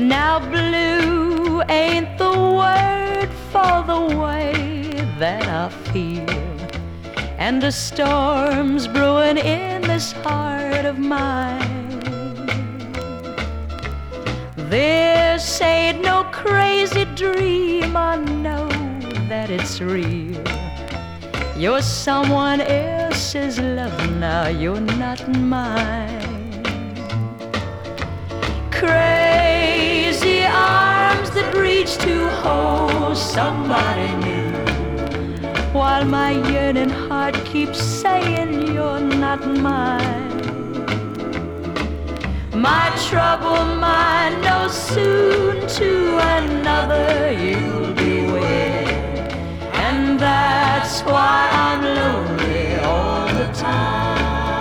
Now blue ain't the word for the way that I feel, and the storm's brewing in this heart of mine. This ain't no crazy dream, I know that it's real. You're someone else's love now, you're not mine. Crazy arms that reach to hold somebody new, while my yearning heart keeps saying you're not mine. My troubled mind knows soon to another you'll be with, and that's why I'm lonely all the time.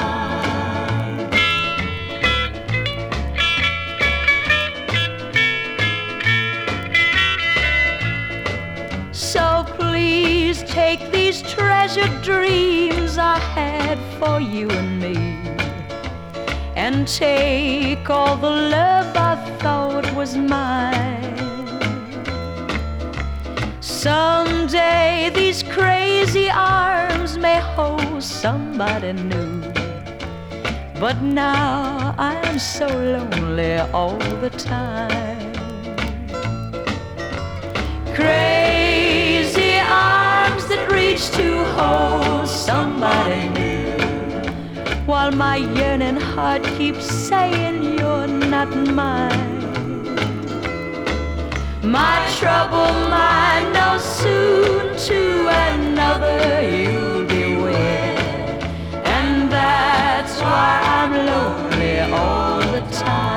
So please take these treasured dreams I had for you and me, and take all the love I thought was mine. Someday these crazy arms may hold somebody new, but now I'm so lonely all the time. Crazy arms that reach to hold somebody new, while my yearning heart keeps saying you're not mine. My troubled mind knows soon to another you'll be with, and that's why I'm lonely all the time.